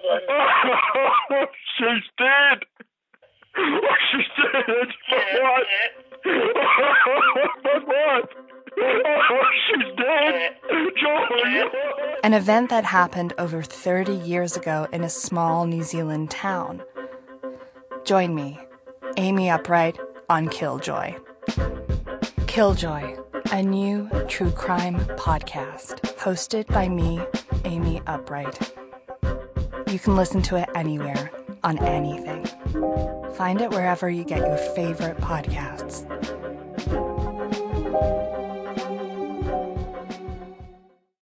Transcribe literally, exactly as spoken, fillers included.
She's dead. She's dead. What? What? Oh, she's dead. Joy. An event that happened over thirty years ago in a small New Zealand town. Join me, Amy Upright, on Killjoy. Killjoy, a new true crime podcast hosted by me, Amy Upright. You can listen to it anywhere, on anything. Find it wherever you get your favorite podcasts.